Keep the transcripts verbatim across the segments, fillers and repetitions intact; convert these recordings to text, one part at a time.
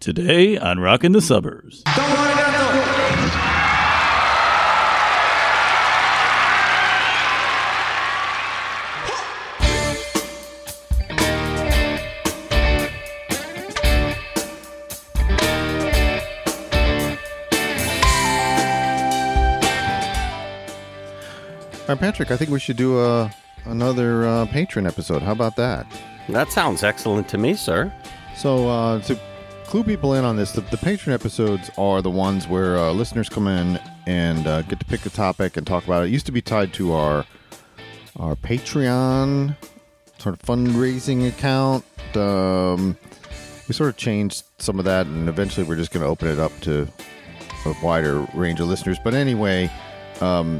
Today on Rockin' the Suburbs. All right, Patrick, I think we should do a, another uh, patron episode. How about that? That sounds excellent to me, sir. So, uh, to clue people in on this, the, the patron episodes are the ones where uh, listeners come in and uh, get to pick a topic and talk about it. It used to be tied to our our Patreon sort of fundraising account. Um, we sort of changed some of that, and eventually we're just going to open it up to a wider range of listeners. But anyway, um,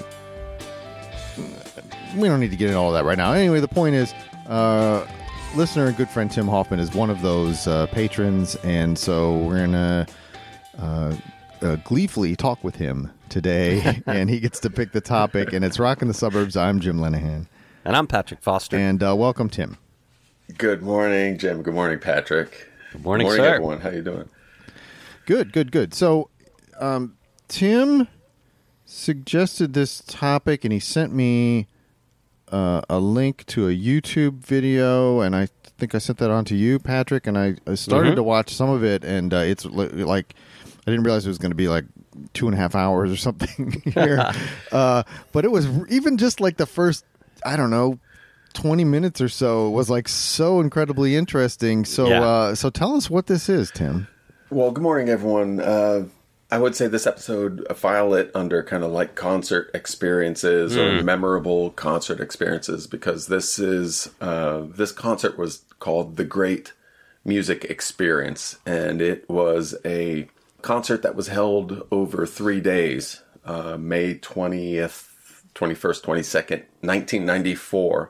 we don't need to get into all of that right now. Anyway, the point is, uh, listener and good friend Tim Hoffman is one of those uh, patrons, and so we're going to uh, uh, gleefully talk with him today, and he gets to pick the topic, and it's Rockin' the Suburbs. I'm Jim Lenahan. And I'm Patrick Foster. And uh, welcome, Tim. Good morning, Jim. Good morning, Patrick. Good morning, Good morning, sir. everyone. How you doing? Good, good, good. So, um, Tim suggested this topic, and he sent me uh, a link to a YouTube video, and I think I sent that on to you, Patrick, and I, I started Mm-hmm. to watch some of it, and uh, it's li- like, I didn't realize it was going to be like two and a half hours or something here. uh, but it was even just like the first, I don't know, twenty minutes or so was like so incredibly interesting. So, Yeah. uh, so tell us what this is, Tim. Well, good morning, everyone. Uh, I would say this episode, uh, file it under kind of like concert experiences or memorable concert experiences, because this is uh, this concert was called The Great Music Experience, and it was a concert that was held over three days, uh, May twentieth, twenty-first, twenty-second, nineteen ninety-four,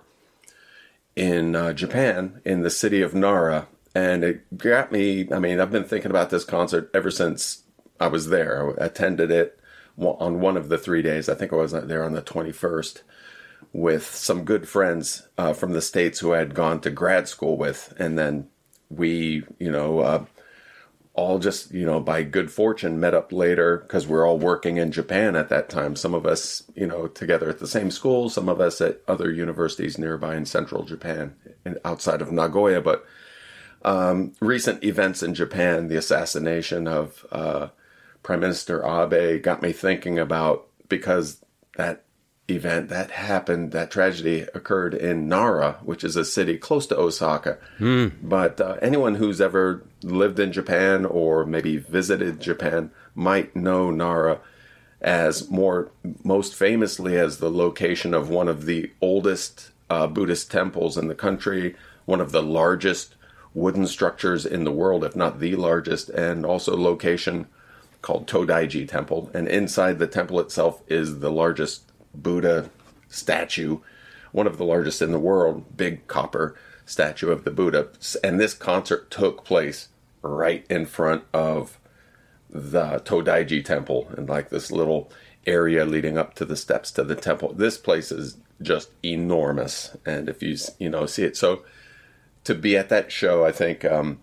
in uh, Japan, in the city of Nara. And it got me, I mean, I've been thinking about this concert ever since I was there. I attended it on one of the three days. I think I was there on the twenty-first with some good friends uh, from the States who I had gone to grad school with. And then we, you know, uh, all just, you know, by good fortune met up later because we're all working in Japan at that time. Some of us, you know, together at the same school, some of us at other universities nearby in central Japan and outside of Nagoya. But um, recent events in Japan, the assassination of uh, Prime Minister Abe, got me thinking about, because that event that happened, that tragedy occurred in Nara, which is a city close to Osaka. Mm. But uh, anyone who's ever lived in Japan or maybe visited Japan might know Nara as more, most famously as the location of one of the oldest uh, Buddhist temples in the country, one of the largest wooden structures in the world, if not the largest, and also location called Todaiji Temple. And inside the temple itself is the largest Buddha statue, one of the largest in the world, big copper statue of the Buddha. And this concert took place right in front of the Todaiji Temple, and like this little area leading up to the steps to the temple. This place is just enormous, and if you you know see it, so to be at that show, I think um,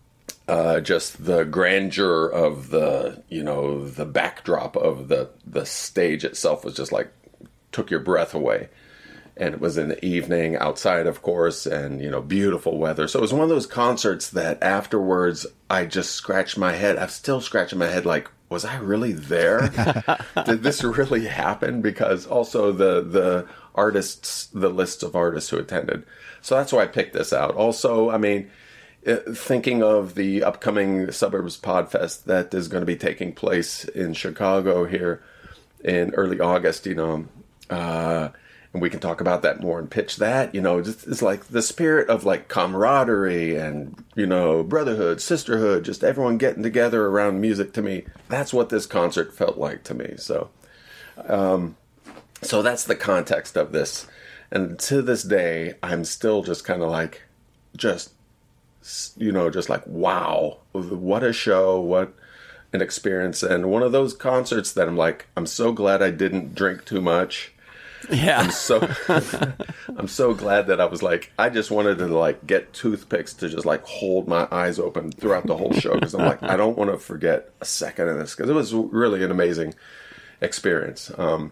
uh, just the grandeur of the you know the backdrop of the the stage itself was just like took your breath away. And it was in the evening outside, of course, and, you know, beautiful weather. So it was one of those concerts that afterwards I just scratched my head. I'm still scratching my head like, was I really there? Did this really happen? Because also the the artists, the lists of artists who attended. So that's why I picked this out. Also, I mean, thinking of the upcoming Suburbs Podfest that is going to be taking place in Chicago here in early August, you know, uh, and we can talk about that more and pitch that, you know, just, it's like the spirit of like camaraderie and, you know, brotherhood, sisterhood, just everyone getting together around music. To me, that's what this concert felt like to me. So, um, so that's the context of this. And to this day, I'm still just kind of like, just, you know, just like, wow, what a show, what an experience. And one of those concerts that I'm like, I'm so glad I didn't drink too much. Yeah. I'm so I'm so glad that I was like, I just wanted to like get toothpicks to just like hold my eyes open throughout the whole show, because I'm like, I don't want to forget a second of this, because it was really an amazing experience. Um,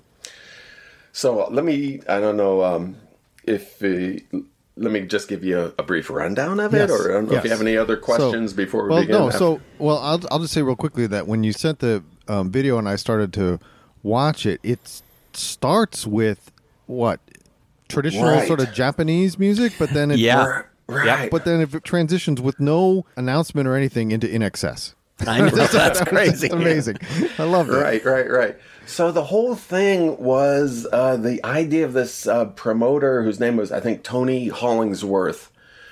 so let me, I don't know um, if, uh, let me just give you a, a brief rundown of it, Yes, or I don't know yes. if you have any other questions So- before we well, begin. no. So, well, I'll I'll just say real quickly that when you sent the um, video and I started to watch it, it starts with what traditional Right. sort of Japanese music, but then it Yeah. Right. but then it transitions with no announcement or anything into In Excess. I know, that's crazy. Amazing. I love that. Right, right, right. So the whole thing was uh, the idea of this uh, promoter whose name was, I think, Tony Hollingsworth.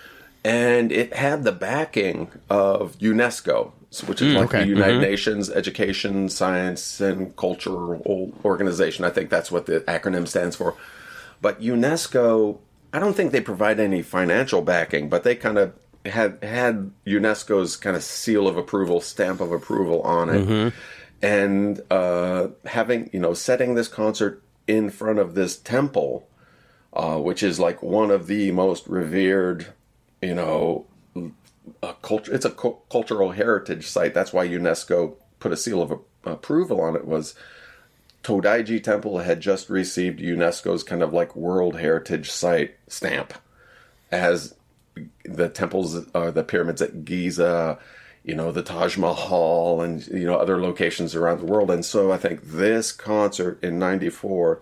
And it had the backing of UNESCO, which is like okay. the United Nations Education, Science, and Cultural Organization. I think that's what the acronym stands for. But UNESCO, I don't think they provide any financial backing, but they kind of had had UNESCO's kind of seal of approval, stamp of approval on it. Mm-hmm. And uh, having, you know, setting this concert in front of this temple, uh, which is like one of the most revered, you know, a culture. It's a cu- cultural heritage site. That's why UNESCO put a seal of a- approval on it. Was Todaiji Temple had just received UNESCO's kind of like World Heritage Site stamp, as the temples, uh, the pyramids at Giza, you know, the Taj Mahal, and, you know, other locations around the world. And so I think this concert in ninety-four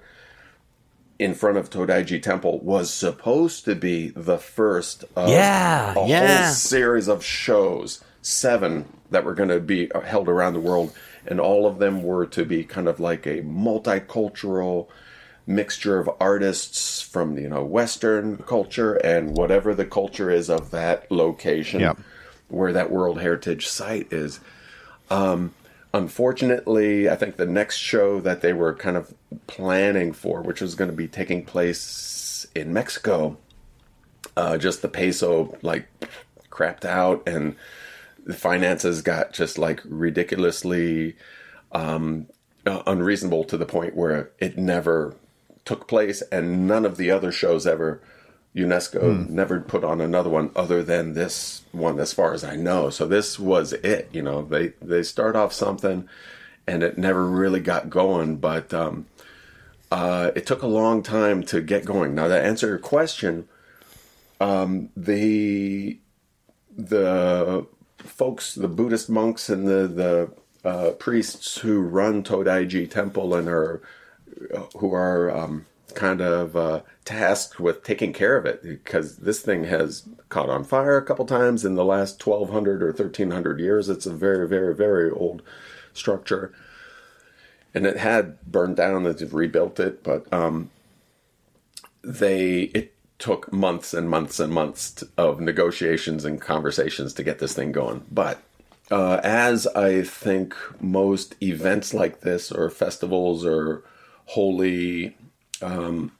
in front of Todaiji Temple was supposed to be the first of Yeah, a yeah. whole series of shows, seven that were going to be held around the world. And all of them were to be kind of like a multicultural mixture of artists from, you know, Western culture and whatever the culture is of that location. Yep. Where that World Heritage Site is. Um, unfortunately, I think the next show that they were kind of planning for, which was going to be taking place in Mexico, uh, just the peso like crapped out, and the finances got just like ridiculously um, uh, unreasonable, to the point where it never took place, and none of the other shows ever. UNESCO mm. never put on another one other than this one, as far as I know. So this was it. You know, they they start off something, and it never really got going. But um, uh, it took a long time to get going. Now, to answer your question, um, the the folks, the Buddhist monks and the the uh, priests who run Todaiji Temple and are who are um, kind of uh, tasked with taking care of it, because this thing has caught on fire a couple times in the last twelve hundred or thirteen hundred years. It's a very, very, very old structure, and it had burned down. They've rebuilt it, but um, they it took months and months and months of negotiations and conversations to get this thing going. But uh, as I think most events like this, or festivals, or holy Um,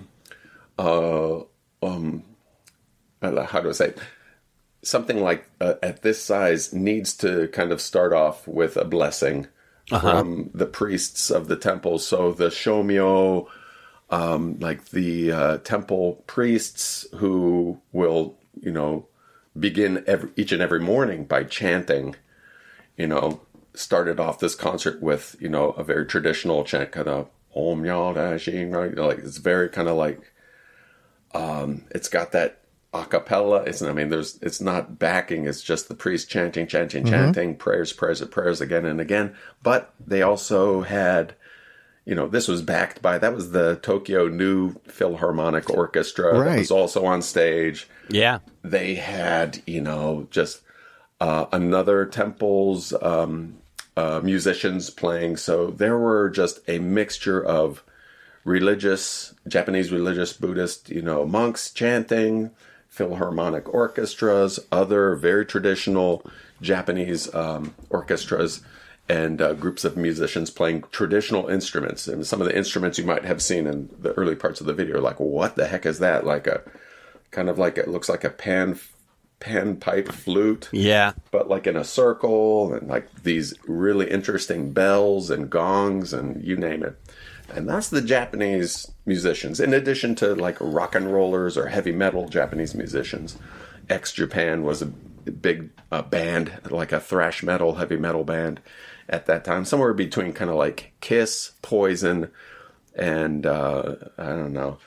uh, um, how do I say it? Something like uh, at this size needs to kind of start off with a blessing uh-huh. from the priests of the temple. So the shomyo, um, like the uh, temple priests who will, you know, begin every, each and every morning by chanting, you know, started off this concert with, you know, a very traditional chant, kind of Om Yada Shing, right? Like, it's very kind of like, um, it's got that a cappella. It's, I mean, there's, it's not backing. It's just the priest chanting, chanting, mm-hmm. chanting, prayers, prayers, prayers again and again. But they also had, you know, this was backed by, that was the Tokyo New Philharmonic Orchestra right. that was also on stage. Yeah. They had, you know, just uh, another temple's, um, Uh, musicians playing. So there were just a mixture of religious, Japanese religious, Buddhist, you know, monks chanting, Philharmonic orchestras, other very traditional Japanese um, orchestras, and uh, groups of musicians playing traditional instruments. And some of the instruments you might have seen in the early parts of the video, like, what the heck is that? Like a, kind of like, it looks like a pan panpipe flute, yeah, but like in a circle, and like these really interesting bells and gongs and you name it. And that's the Japanese musicians. In addition to like rock and rollers or heavy metal Japanese musicians, X-Japan was a big uh, band, like a thrash metal, heavy metal band at that time. Somewhere between kind of like Kiss, Poison, and uh, I don't know,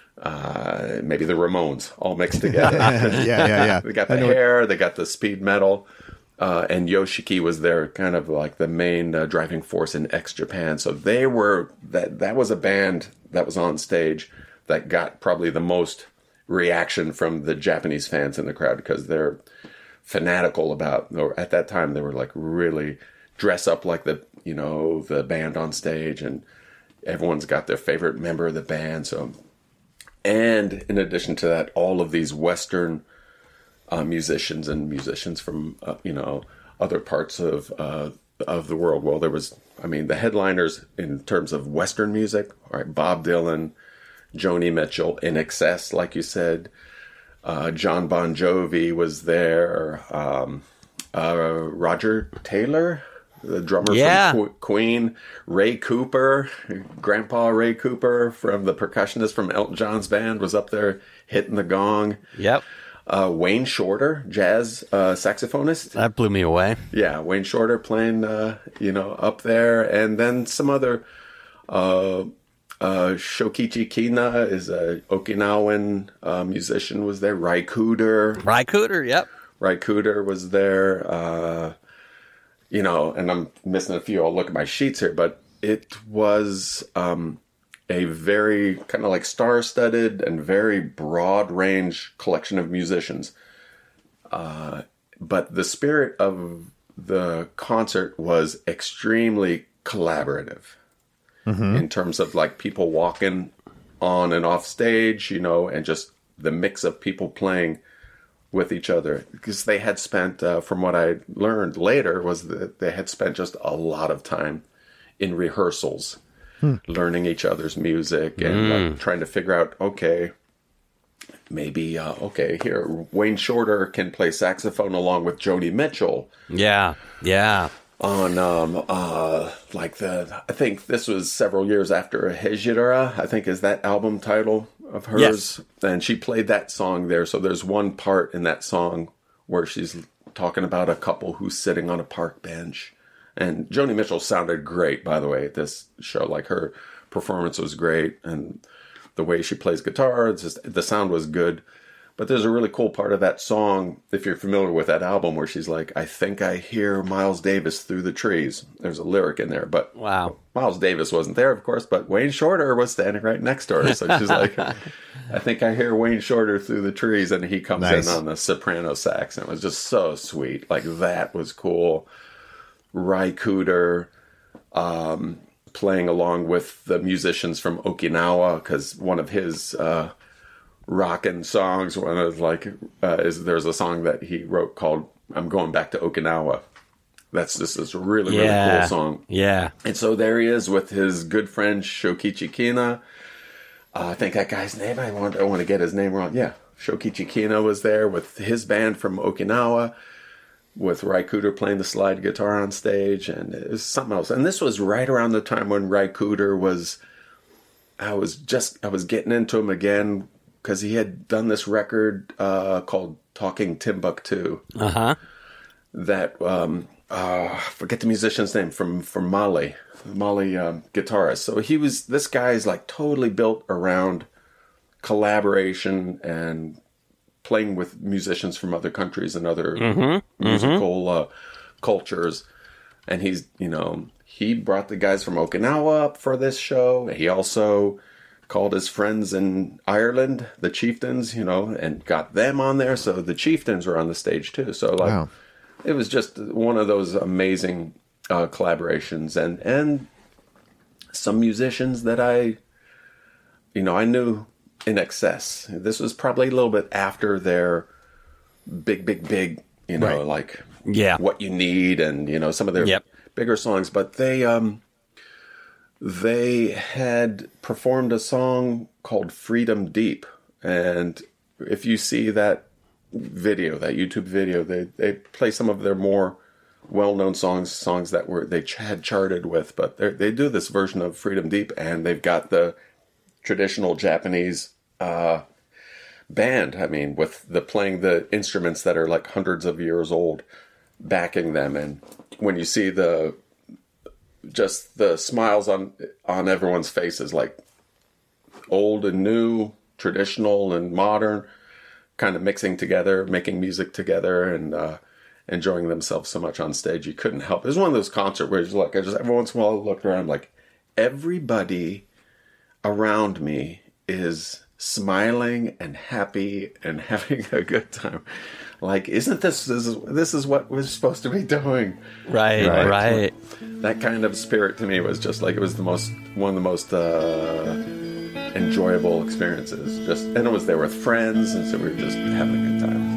uh, maybe the Ramones all mixed together. yeah, yeah, yeah. They got the hair, they got the speed metal. Uh, and Yoshiki was their kind of like the main uh, driving force in X-Japan. So they were, that that was a band that was on stage that got probably the most reaction from the Japanese fans in the crowd, because they're fanatical about, or at that time they were like really dress up like the, you know, the band on stage, and everyone's got their favorite member of the band. So, and in addition to that, all of these Western Uh, musicians and musicians from uh, you know, other parts of uh, of the world. Well, there was, I mean, the headliners in terms of Western music, all right, Bob Dylan, Joni Mitchell, I N X S, like you said, uh, John Bon Jovi was there, um, uh, Roger Taylor, the drummer yeah. from Qu- Queen, Ray Cooper, Grandpa Ray Cooper, from the percussionist from Elton John's band, was up there hitting the gong. Yep. Uh, Wayne Shorter, jazz uh, saxophonist. That blew me away. Yeah, Wayne Shorter playing, uh, you know, up there. And then some other, uh, uh, Shokichi Kina is a Okinawan uh, musician, was there. Ry Cooder. Ry Cooder, yep. Ry Cooder was there. Uh, you know, and I'm missing a few. I'll look at my sheets here. But it was... Um, a very kind of like star-studded and very broad-range collection of musicians. Uh, but the spirit of the concert was extremely collaborative mm-hmm. in terms of like people walking on and off stage, you know, and just the mix of people playing with each other. Because they had spent, uh, from what I learned later, was that they had spent just a lot of time in rehearsals. Hmm. Learning each other's music and mm. like, trying to figure out, okay, maybe, uh, okay, here, Wayne Shorter can play saxophone along with Joni Mitchell. Yeah, yeah. On, um, uh, like the, I think this was several years after Hejira, I think is that album title of hers. Yes. And she played that song there. So there's one part in that song where she's talking about a couple who's sitting on a park bench. And Joni Mitchell sounded great, by the way, at this show. Like, her performance was great, and the way she plays guitar, it's just, the sound was good. But there's a really cool part of that song, if you're familiar with that album, where she's like, I think I hear Miles Davis through the trees. There's a lyric in there, but wow, Miles Davis wasn't there, of course, but Wayne Shorter was standing right next to her. So she's like, I think I hear Wayne Shorter through the trees, and he comes nice. in on the soprano sax, and it was just so sweet. Like, that was cool. Ry Cooder um, playing along with the musicians from Okinawa, because one of his uh, rockin' songs, one of like uh, is there's a song that he wrote called "I'm Going Back to Okinawa." That's just this really yeah. really cool song. Yeah, and so there he is with his good friend Shokichi Kina. Uh, I think that guy's name. I want I want to get his name wrong. Yeah, Shokichi Kina was there with his band from Okinawa, with Ry Cooder playing the slide guitar on stage, and it was something else. And this was right around the time when Ry Cooder was, I was just, I was getting into him again, because he had done this record uh, called Talking Timbuktu. Uh-huh. That, um, uh, I forget the musician's name, from, from Mali, Mali um, guitarist. So he was, this guy's like totally built around collaboration and playing with musicians from other countries and other mm-hmm. musical mm-hmm. uh, cultures. And he's, you know, he brought the guys from Okinawa up for this show. He also called his friends in Ireland, the Chieftains, you know, and got them on there. So the Chieftains were on the stage too. So like, wow. It was just one of those amazing uh, collaborations, and, and some musicians that I, you know, I knew in excess. This was probably a little bit after their big, big, big, you know, right. like yeah. What You Need, and, you know, some of their yep. bigger songs. But they, um, they had performed a song called Freedom Deep. And if you see that video, that YouTube video, they, they play some of their more well-known songs, songs that were they ch- had charted with, but they they do this version of Freedom Deep, and they've got the traditional Japanese uh, band. I mean, with the playing the instruments that are like hundreds of years old, backing them, and when you see the just the smiles on on everyone's faces, like old and new, traditional and modern, kind of mixing together, making music together, and uh, enjoying themselves so much on stage, you couldn't help. It was one of those concerts where it's like, I just every once in a while I looked around, like everybody around me is smiling and happy and having a good time. Like, isn't this this is, this is what we're supposed to be doing? Right, right. right. That kind of spirit to me was just like, it was the most one of the most uh, enjoyable experiences. Just and it was there with friends, and so we were just having a good time.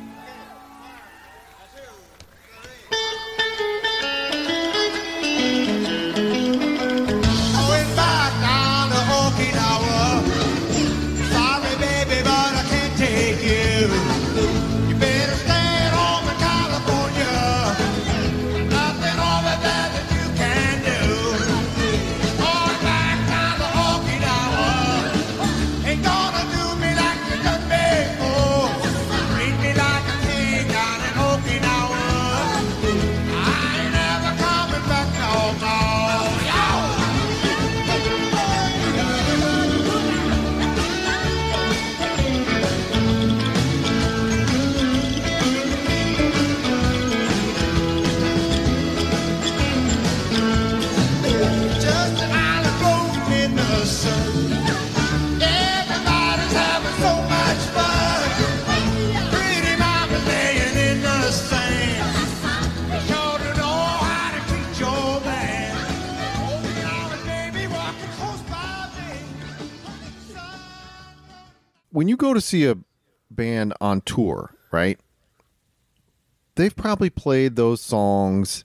When you go to see a band on tour, right, they've probably played those songs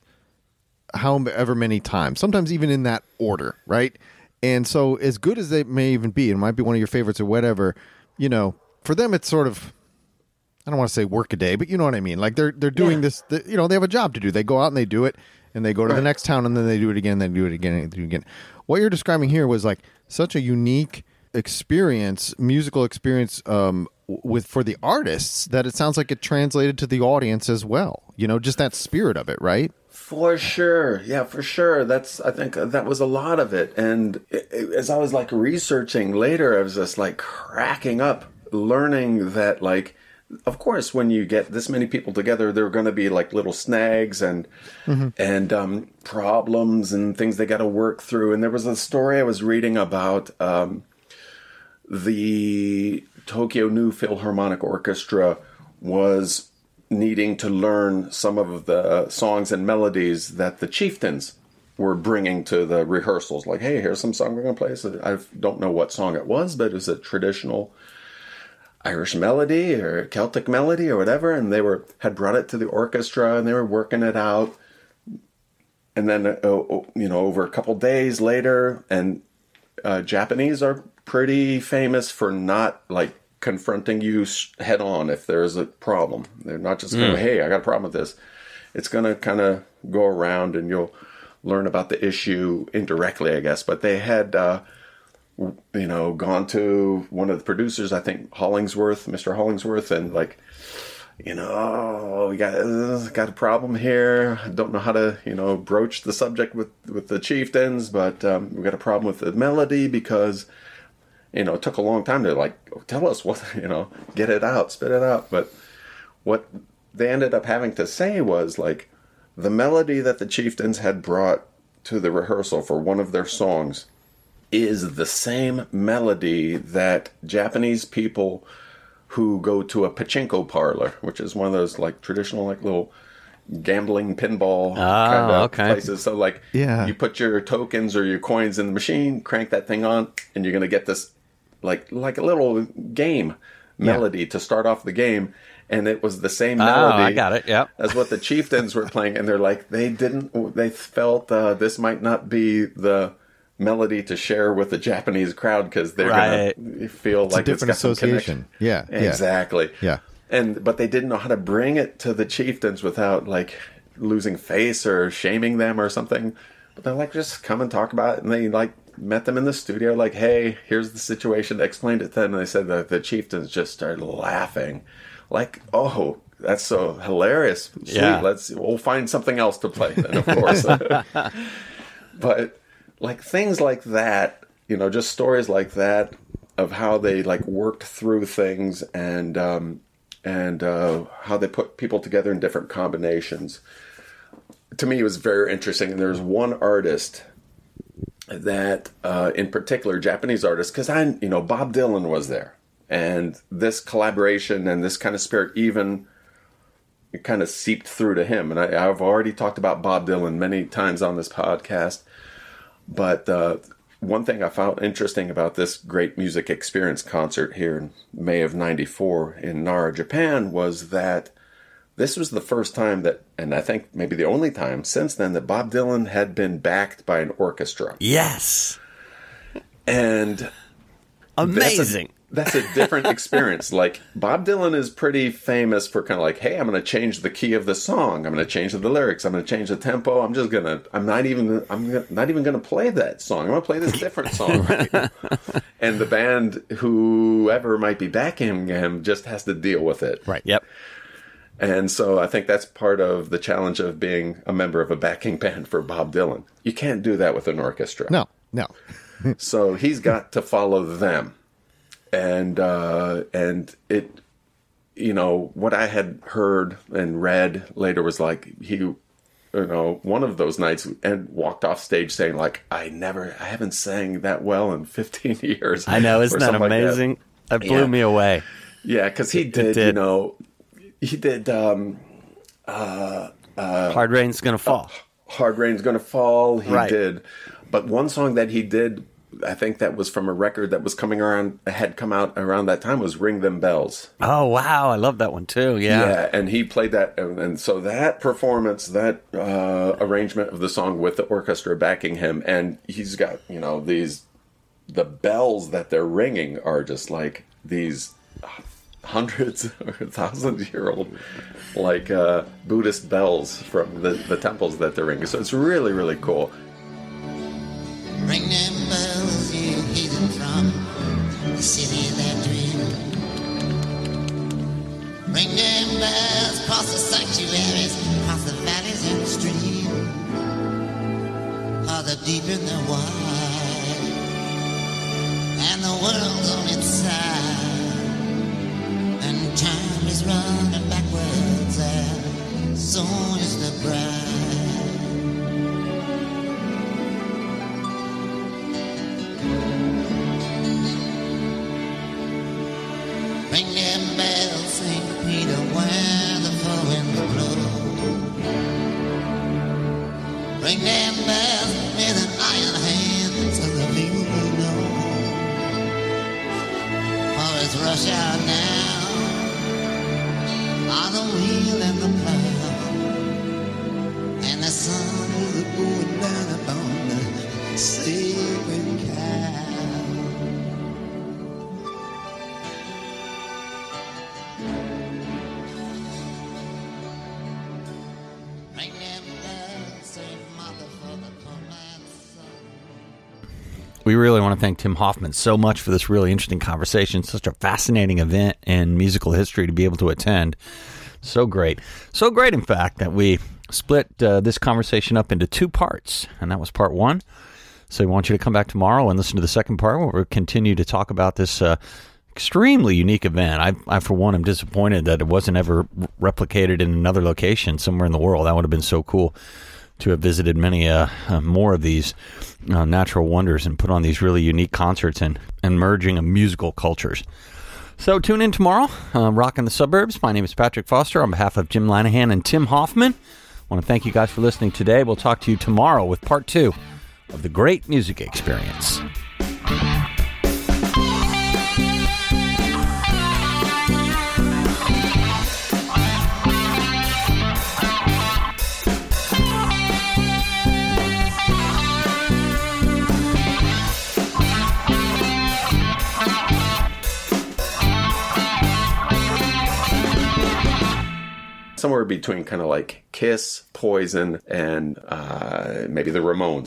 however many times, sometimes even in that order, right? And so as good as they may even be, it might be one of your favorites or whatever, you know, for them it's sort of, I don't want to say work a day, but you know what I mean? Like they're they're doing yeah. this, you know, they have a job to do. They go out and they do it, and they go to right. the next town, and then they do it again, and they do it again, and they do it again. What you're describing here was like such a unique experience, musical experience um, with for the artists, that it sounds like it translated to the audience as well. You know, just that spirit of it, right? For sure. Yeah, for sure. That's, I think that was a lot of it. And it, it, as I was like researching later, I was just like cracking up, learning that like, of course, when you get this many people together, there are going to be like little snags and mm-hmm. and um, problems and things they got to work through. And there was a story I was reading about um, the Tokyo New Philharmonic Orchestra was needing to learn some of the songs and melodies that the chieftains were bringing to the rehearsals. Like, hey, here's some song we're going to play. So I don't know what song it was, but it was a traditional Irish melody or Celtic melody or whatever. And they were had brought it to the orchestra, and they were working it out. And then, uh, you know, over a couple days later, and uh, Japanese are pretty famous for not like confronting you head on if there's a problem. They're not just going, mm. hey, I got a problem with this. It's going to kind of go around, and you'll learn about the issue indirectly, I guess. But they had, uh, you know, gone to one of the producers, I think Hollingsworth, Mister Hollingsworth, and like, you know, oh, we got uh, got a problem here. I don't know how to, you know, broach the subject with, with the chieftains, but um, we got a problem with the melody because, you know, it took a long time to like, tell us what, you know, get it out, spit it out. But what they ended up having to say was like, the melody that the chieftains had brought to the rehearsal for one of their songs is the same melody that Japanese people who go to a pachinko parlor, which is one of those like traditional like little gambling pinball oh, kind of okay. places. So like, yeah. you put your tokens or your coins in the machine, crank that thing on, and you're going to get this like like a little game melody yeah. to start off the game. And it was the same melody. Oh, I got it. Yep. As what the chieftains were playing, and they're like, they didn't. They felt uh, this might not be the melody to share with the Japanese crowd because they're right. gonna feel it's like a different it's got association. Yeah, exactly. Yeah, and but they didn't know how to bring it to the chieftains without like losing face or shaming them or something. But they're like, just come and talk about it. And they like met them in the studio, like, hey, here's the situation. They explained it to them, and they said that the chieftains just started laughing. Like, oh, that's so hilarious. Sweet, yeah. let's, we'll find something else to play then, of course. But like things like that, you know, just stories like that of how they like worked through things and, um, and uh, how they put people together in different combinations. To me, it was very interesting. And there's one artist that, uh, in particular, Japanese artist, because I, you know, Bob Dylan was there. And this collaboration and this kind of spirit even kind of seeped through to him. And I, I've already talked about Bob Dylan many times on this podcast. But uh, one thing I found interesting about this Great Music Experience concert here in May of ninety-four in Nara, Japan, was that this was the first time that, and I think maybe the only time since then, that Bob Dylan had been backed by an orchestra. Yes. And amazing. That's a, that's a different experience. Like, Bob Dylan is pretty famous for kind of like, hey, I'm going to change the key of the song. I'm going to change the lyrics. I'm going to change the tempo. I'm just going to, I'm not even, I'm not even going to play that song. I'm going to play this different song. Right? And the band, whoever might be backing him, just has to deal with it. Right. Yep. And so I think that's part of the challenge of being a member of a backing band for Bob Dylan. You can't do that with an orchestra. No, no. So he's got to follow them. And, uh, and it, you know, what I had heard and read later was like, he, you know, one of those nights and walked off stage saying like, I never, I haven't sang that well in fifteen years. I know. Isn't that amazing? Like that. that blew yeah. me away. Yeah. Cause he did, did, you know, he did, um, uh, uh, Hard Rain's Gonna Fall. Uh, Hard Rain's Gonna Fall. He right. did. But one song that he did, I think that was from a record that was coming around, had come out around that time, was Ring Them Bells. Oh, wow. I love that one too. Yeah. Yeah. And he played that. And, and so that performance, that uh, arrangement of the song with the orchestra backing him, and he's got, you know, these, the bells that they're ringing are just like these hundreds or thousand year old, like uh, Buddhist bells from the, the temples that they're ringing. So it's really, really cool. Ring them bells, you heathen from the city that dreamed. Ring them bells, across the sanctuaries, across the valleys and the stream, or the deep and the wide, and the world's on its side, and time is running backwards, and so is the bride. Ring them bells, Saint Peter, where the foe winds blow. Ring them bells with an iron hand, so the people will know. For it's rush hour now, on the wheel and the plow, and the sun is going down upon the sacred cow. We really want to thank Tim Hoffman so much for this really interesting conversation. Such a fascinating event in musical history to be able to attend. So great. So great, in fact, that we split uh, this conversation up into two parts. And that was part one. So we want you to come back tomorrow and listen to the second part where we'll continue to talk about this uh, extremely unique event. I, I, for one, am disappointed that it wasn't ever replicated in another location somewhere in the world. That would have been so cool to have visited many uh, uh, more of these uh, natural wonders and put on these really unique concerts and, and merging of musical cultures. So tune in tomorrow, uh, Rockin' the Suburbs. My name is Patrick Foster on behalf of Jim Lanahan and Tim Hoffman. I want to thank you guys for listening today. We'll talk to you tomorrow with part two of the Great Music Experience. somewhere between kind of like Kiss, Poison, and uh, maybe the Ramones.